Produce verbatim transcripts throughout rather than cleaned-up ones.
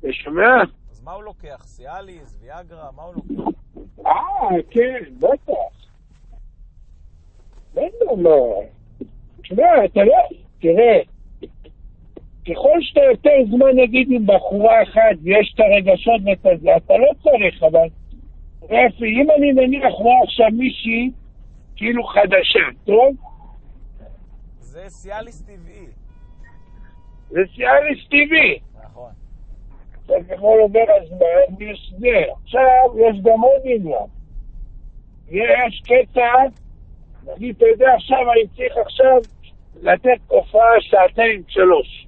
אתה שומע? אז מה הוא לוקח? סיאליס, ויאגרה, מה הוא לוקח? אה, כן, בטח. בטח לא. תשמע, אתה לא... תראה, ככל שאתה יותר זמן נגיד עם בחורה אחת ויש את הרגשות ואת זה, אתה לא צריך, אבל... רפי, אם אני נניח רואה עכשיו מישהי כאילו חדשה, טוב? זה סיאליס טבעי. זה סיאליס טבעי. נכון. עכשיו ככל עובר הזמן, יש זה. עכשיו יש גם עוד עניין. יש קטע, נגיד, אתה יודע, עכשיו אני צריך עכשיו לתת הופעה שעתיים שלוש.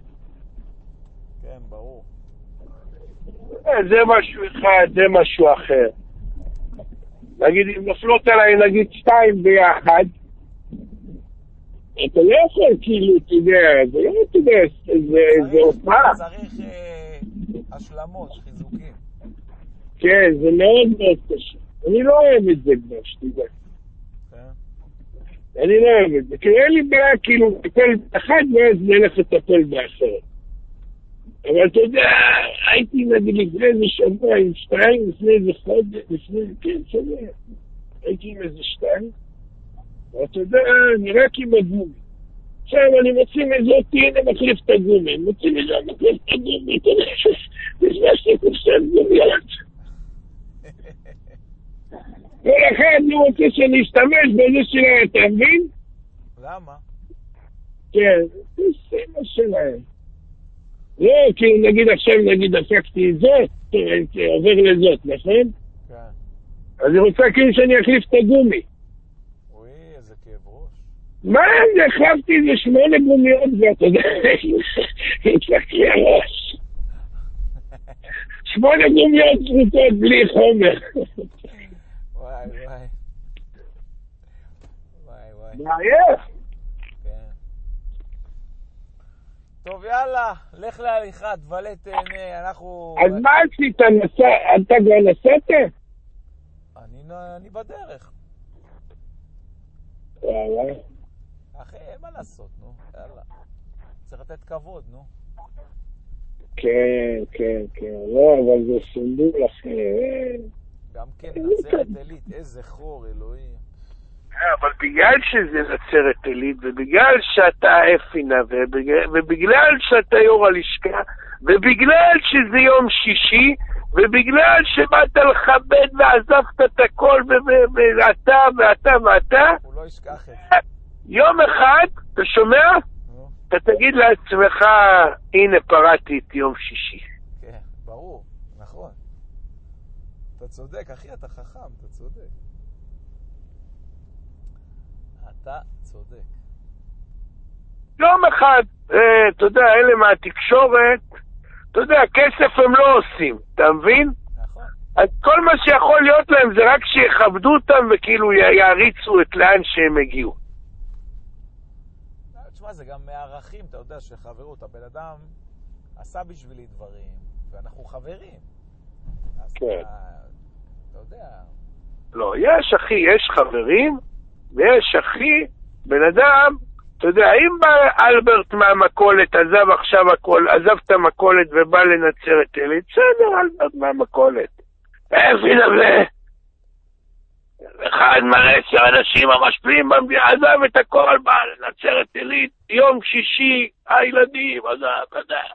כן, ברור. זה משהו אחד, זה משהו אחר. נגיד, אם נופלות עליי, נגיד, שתיים ביחד, אתה לא יכול, כאילו, אתה יודע, זה לא, אתה יודע, זה הופעה. צריך השלמות, חיזוקים. כן, זה מאוד מאוד קשה. אני לא אוהב את זה כבר, שתדע. אני לא אוהב את זה. כי אין לי בעיה, כאילו, לטפל באחד, ואז נלך לטפל באחרת. אבל אתה יודע, הייתי נגיד לפני איזה שבוע עם שתיים, לפני איזה חודש, לפני, כן, שבוע. הייתי עם איזה שתיים, ואתה יודע, נראה עם הגומי. עכשיו אני מוציא מזאתי, הנה מחליף את הגומי. מוציא מזאת, מחליף את הגומי. אתה יודע, נשמעתי קופסת גומיות. ולכן אני רוצה שאני אשתמש בזה שלהם, אתה מבין? למה? כן, זה סימה שלהם. לא, כי נגיד עכשיו, נגיד, הפקתי את זאת, עובר לזאת, נכון? כן. אז אני רוצה כאילו שאני אחליף את הגומי. אוי, איזה כאב ראש. מה זה? החלפתי איזה שמונה גומיות, ואתה יודע, הצלחתי הראש. שמונה גומיות זרוקות בלי חומר. וואי, וואי. וואי, וואי. מעייף. טוב, יאללה, לך להליכה, תבלה, תהנה, אנחנו... אז מה עשית? אתה כבר נסעת? אני, אני בדרך. יאללה. אחי, אין מה לעשות, נו, יאללה. צריך לתת כבוד, נו. כן, כן, כן, לא, אבל זה סונדול, אחי. גם כן, נצרת עילית, איזה חור, אלוהים. אבל בגלל שזה נצרת עילית, ובגלל שאתה אפינה, ובגלל שאתה יור הלשכה, ובגלל שזה יום שישי, ובגלל שבאת לכבד ועזבת את הכל, ואתה ואתה ואתה, הוא לא ישכח את זה. יום אחד, אתה שומע? אתה תגיד לעצמך, הנה פרעתי את יום שישי. כן, ברור, נכון. אתה צודק, אחי, אתה חכם, אתה צודק. אתה צודק. יום אחד, אה, אתה יודע, אלה מהתקשורת, אתה יודע, כסף הם לא עושים, אתה מבין? נכון. אז כל מה שיכול להיות להם זה רק שיכבדו אותם וכאילו יעריצו את לאן שהם הגיעו. תשמע, זה גם מערכים, אתה יודע, שחברות, הבן אדם עשה בשבילי דברים, ואנחנו חברים. אז כן. אתה, אתה יודע... לא, יש אחי, יש חברים, ויש אחי, בן אדם, אתה יודע, אם בא אלברט מהמקולת, עזב עכשיו הכל, עזב את המקולת ובא לנצרת עילית, בסדר, אלברט מהמקולת. איפה נבלה? אחד מראה שאנשים המשפיעים במדינה, עזב את הכל, בא לנצרת עילית, יום שישי, הילדים, עזב, עזב.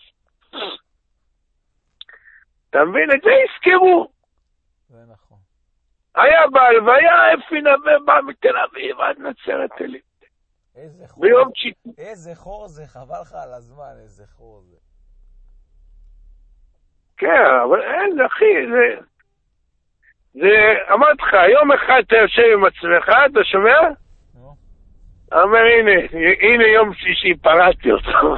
אתה מבין? את זה הזכרו. זה נכון. היה בהלוויה, אפי נווה בא מתל אביב עד נצרת עילית. איזה חור, ביום שישי. איזה חור זה, חבל לך על הזמן, איזה חור זה. כן, אבל אין, אחי, זה... זה, אמרתי לך, יום אחד אתה יושב עם עצמך, אתה שומע? נו. אומר, הנה, הנה יום שישי, פרעתי אותו.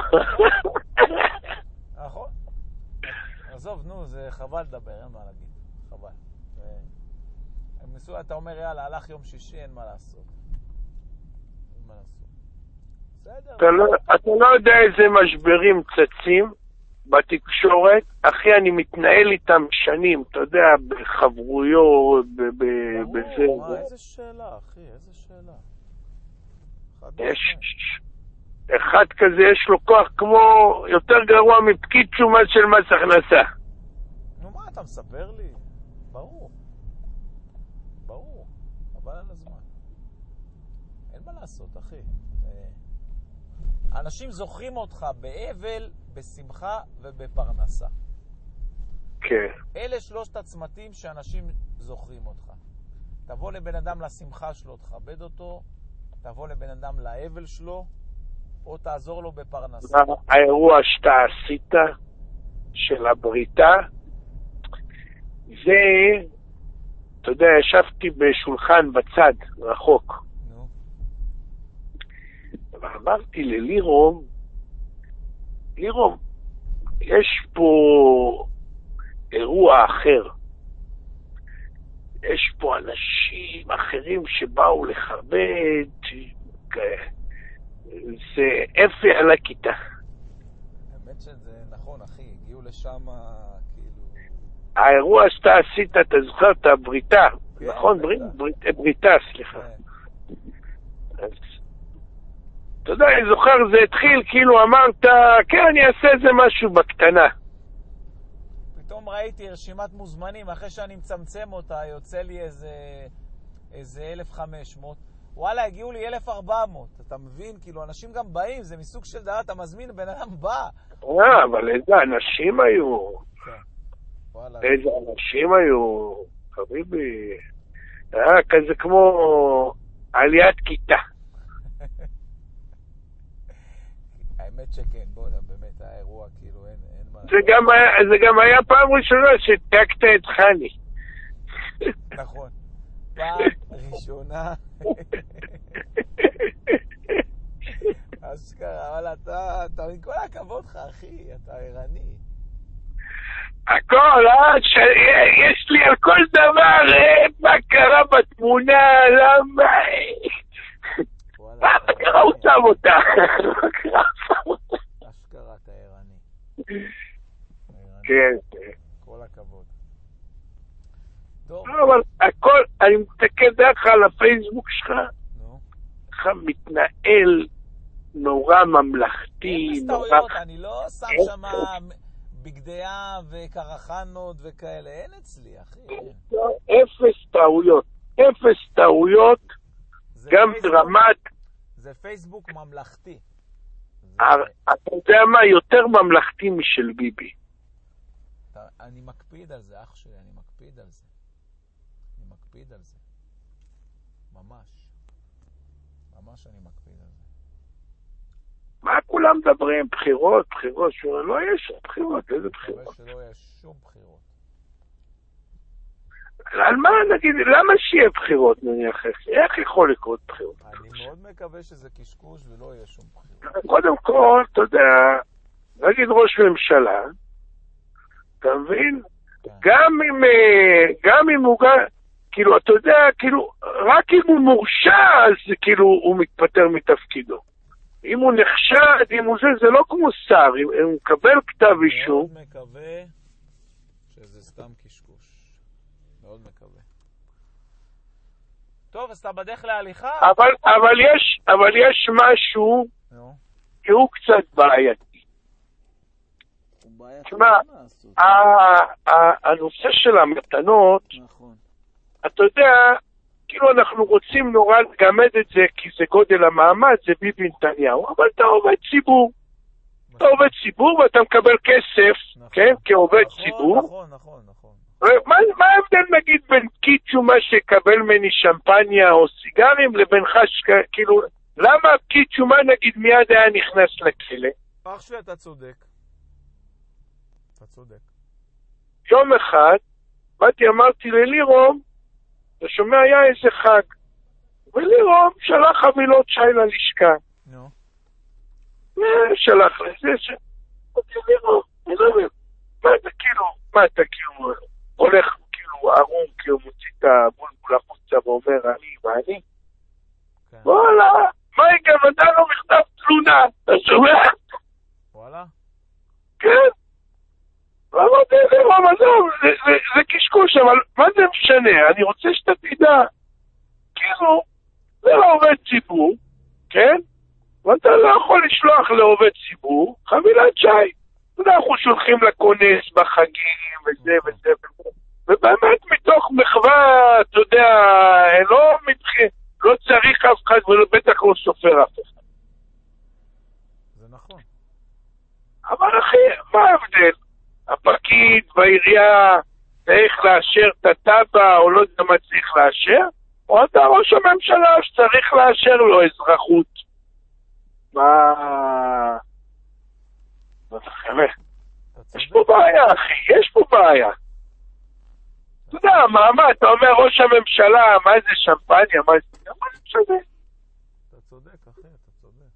נכון. עזוב, נו, זה חבל לדבר, אין מה להגיד. חבל. מסוים, אתה אומר, יאללה, הלך יום שישי, אין מה לעשות. אין מה לעשות. בסדר. אתה לא, אתה לא יודע איזה משברים צצים בתקשורת. אחי, אני מתנהל איתם שנים, אתה יודע, בחברויות, בזה. מה, איזה שאלה, אחי, איזה שאלה. יש, אחד כזה יש לו כוח כמו יותר גרוע מפקיד שומה של מס הכנסה. נו, מה אתה מספר לי? ברור. ברור. אבל על הזמן. אין מה לעשות, אחי. אנשים זוכרים אותך באבל, בשמחה ובפרנסה. כן. אלה שלושת הצמתים שאנשים זוכרים אותך. תבוא לבן אדם לשמחה שלו, תכבד אותו, תבוא לבן אדם לאבל שלו, או תעזור לו בפרנסה. האירוע שאתה עשית של הבריתה, זה, אתה יודע, ישבתי בשולחן בצד, רחוק. נו. ואמרתי ללירום, לירום, יש פה אירוע אחר. יש פה אנשים אחרים שבאו לכבד, זה אפי על הכיתה. האמת שזה נכון, אחי, הגיעו לשם כאילו... האירוע שאתה עשית, אתה זוכר את הבריתה, כן, נכון? בריתה. ברית, ברית, בריתה, סליחה. כן. אז, אתה יודע, אני זוכר, זה התחיל, כאילו אמרת, כן, אני אעשה איזה משהו בקטנה. פתאום ראיתי רשימת מוזמנים, אחרי שאני מצמצם אותה, יוצא לי איזה, איזה אלף וחמש מאות. וואלה, הגיעו לי אלף וארבע מאות. אתה מבין? כאילו, אנשים גם באים, זה מסוג של דבר, אתה מזמין, בן אדם בא. אה, אבל איזה אנשים היו. כן. וואלה. איזה אנשים היו. חביבי. היה כזה כמו עליית כיתה. האמת שכן, בוא, באמת, האירוע, כאילו, אין, אין מה... זה גם היה, זה גם היה פעם ראשונה שתקת את חני. נכון. פעם ראשונה. אשכרה, אבל אתה, אתה, עם כל הכבוד לך, אחי, אתה ערני. הכל, אה? ש... יש לי על כל דבר, אה? מה קרה בתמונה, למה? מה קרה הוא שם אותה? מה קרה הוא שם אותה? אשכרה, אתה ערני. כן, כן. כל הכבוד. טוב. אבל הכל, אני מתקד דרך על הפייסבוק שלך, נו. לך מתנהל נורא ממלכתי, אין נורא... מסתוריות, אני לא שם שם בגדיה וקרחנות וכאלה, אין אצלי, אחי. אפס טעויות, אפס טעויות, גם פייסבוק, דרמט. זה פייסבוק ממלכתי. זה... אתה יודע מה, יותר ממלכתי משל ביבי. אני מקפיד על זה, אח שלי, אני מקפיד על זה. אני מקפיד על זה. ממש. ממש אני מקפיד על זה. מה כולם מדברים? בחירות, בחירות, שהוא לא יש בחירות, איזה בחירות? אני שלא יש שום בחירות. על מה נגיד, למה שיהיה בחירות נניח? איך יכול לקרות בחירות? אני מאוד מקווה שזה קשקוש ולא יהיה שום בחירות. קודם כל, אתה יודע, נגיד ראש ממשלה, אתה מבין? גם אם, גם אם הוא, כאילו, אתה יודע, כאילו, רק אם הוא מורשע, אז כאילו הוא מתפטר מתפקידו. אם הוא נחשד, אם הוא זה, זה לא כמו שר, אם הוא מקבל כתב אישום. מאוד מקווה שזה סתם קשקוש. מאוד מקווה. טוב, אז אתה בדרך להליכה? אבל, אבל יש, אבל יש משהו, נו. שהוא קצת בעייתי. תשמע, הנושא של המתנות, נכון. אתה יודע, כאילו אנחנו רוצים נורא לגמד את זה, כי זה גודל המעמד, זה ביבי נתניהו, אבל אתה עובד ציבור. אתה עובד ציבור ואתה מקבל כסף, כן, כעובד ציבור. נכון, נכון, נכון. מה ההבדל נגיד בין פקיד שומה שיקבל ממני שמפניה או סיגרים לבינך, כאילו, למה פקיד שומה נגיד מיד היה נכנס לכלא? אח שלי, אתה צודק. אתה צודק. יום אחד, באתי, אמרתי ללירום, אתה שומע, היה איזה חג. ולירום שלח חבילות שי ללשכה. נו. שלח לזה, ש... אמרתי לירום, אני לא מבין, מה אתה כאילו, מה אתה כאילו, הולך כאילו ערום, כאילו מוציא את הבולבול החוצה ואומר, אני ואני? וואלה, מה גם אתה לא מכתב תלונה, אתה שומע? וואלה? כן. ואמרתי, לירום, עזוב, זה קשקוש, אבל מה זה משנה? אני רוצה שאתה תדע, כאילו, זה לא עובד ציבור, כן? ואתה לא יכול לשלוח לעובד ציבור חבילת שי. אתה יודע, אנחנו שולחים לכונס בחגים וזה וזה וזה. ובאמת מתוך מחווה, אתה יודע, לא, מתח... לא צריך אף אחד ובטח לא סופר אף אחד. זה נכון. אבל אחי, מה ההבדל? הפקיד בעירייה צריך לאשר את הטבע או לא יודע מה צריך לאשר, או אתה ראש הממשלה שצריך לאשר לו אזרחות. מה... מה זה חבר? יש פה בעיה, אחי, יש פה בעיה. אתה יודע, מה, מה, אתה אומר ראש הממשלה, מה זה שמפניה, מה זה... מה זה משנה? אתה צודק, אחי, אתה צודק.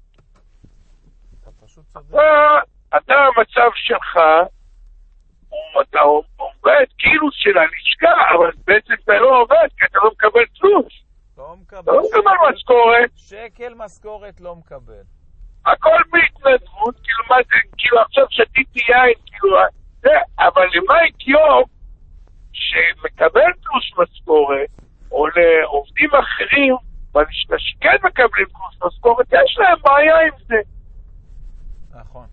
אתה פשוט צודק. אתה, אתה המצב שלך, אתה עובד כאילו של הלשכה, אבל בעצם אתה לא עובד, כי אתה לא מקבל תלוש. לא מקבל. אתה לא מקבל משכורת. שקל משכורת לא מקבל. הכל בהתנדבות, כאילו מה זה, כאילו עכשיו שתיתי יין, כאילו, זה, אבל למה איתיום שמקבל תלוש משכורת, או לעובדים אחרים, בלשכה שכן מקבלים תלוש משכורת, יש להם בעיה עם זה. נכון.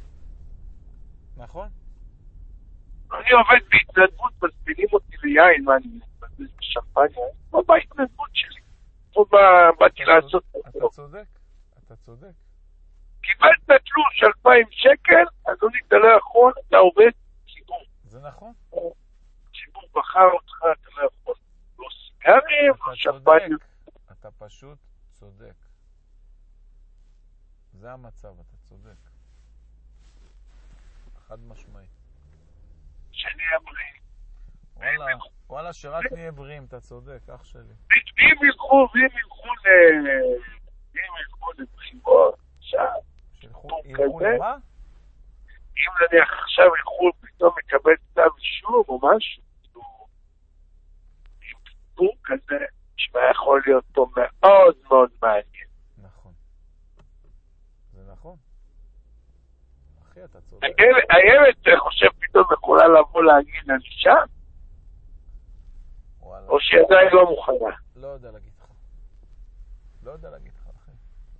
נכון. אני עובד בהתנדבות, מזמינים אותי ליין, מה אני מתבזבז בשמפניה, לא בהתנדבות שלי. פה באתי לעשות... אתה צודק, אתה צודק. קיבלת תלוש אלפיים שקל, אדוני, אתה לא יכול, אתה עובד ציבור. זה נכון. ציבור בחר אותך, אתה לא יכול. לא סיגרים, לא שמפניה. אתה פשוט צודק. זה המצב, אתה צודק. חד משמעי. שנהיה בריאים. וואלה, וואלה, שרק נהיה בריאים, אתה צודק, אח שלי. אם ילכו, ואם ילכו ל... אם ילכו לבחירות, עכשיו... ילכו למה? אם נניח עכשיו ילכו פתאום לקבל כתב אישום או משהו, עם סיפור כזה, שמה יכול להיות פה מאוד מאוד מעניין. נכון. זה נכון. אחי, אתה צודק. הילד, אתה חושב פתאום יכולה לבוא להגיד על אישה? או שעדיין לא מוכנה? לא יודע להגיד לך. לא יודע להגיד לך, אחי.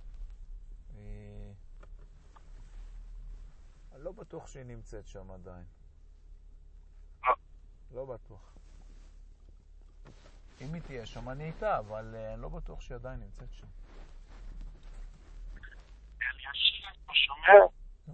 אני לא בטוח שהיא נמצאת שם עדיין. לא בטוח. אם היא תהיה שם, אני איתה, אבל אני לא בטוח שהיא עדיין נמצאת שם. אלישיב, אתה שומע?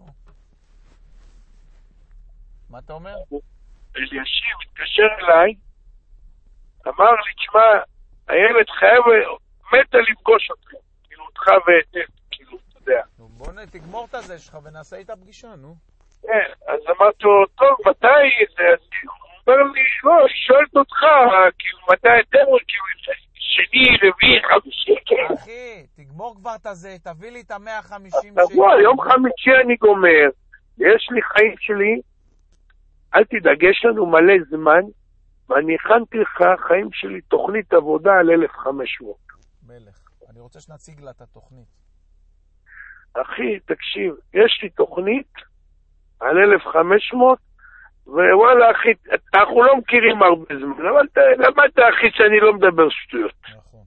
מה אתה אומר? אלישיב התקשר אליי, אמר לי, תשמע, הילד חייב, מתה לפגוש אותך, כאילו אותך ואת, כאילו, אתה יודע. נו, בוא תגמור את הזה שלך ונעשה איתה פגישה, נו. כן, אז אמרתי לו, טוב, מתי זה? אז הוא אומר לי, לא, היא שואלת אותך, כאילו, מתי אתם, כאילו, שני, רביעי, חמישי, כן. אחי, תגמור כבר את הזה, תביא לי את ה-מאה וחמישים שקל. תבוא, יום חמישי אני גומר, יש לי חיים שלי, אל תדאג, יש לנו מלא זמן, ואני הכנתי לך חיים שלי תוכנית עבודה על אלף וחמש מאות. מלך, אני רוצה שנציג לה את התוכנית. אחי, תקשיב, יש לי תוכנית על אלף וחמש מאות, ווואלה, אחי, אנחנו לא מכירים הרבה זמן, אבל למדת, אחי, שאני לא מדבר שטויות. נכון.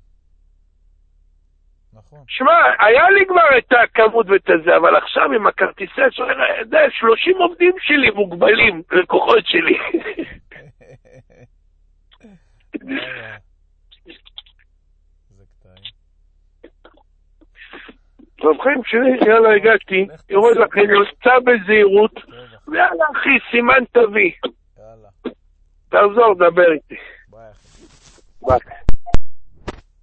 נכון. שמע, היה לי כבר את הכמות ואת הזה, אבל עכשיו עם הכרטיסי אשראי, זה שלושים עובדים שלי מוגבלים, לקוחות שלי. זה קטעים. טוב, חיים שלי, יאללה, הגעתי, יורד לכם, יוצא בזהירות, ויאללה, אחי, סימן תביא. יאללה. תעזור, דבר איתי. ביי, אחי. ביי.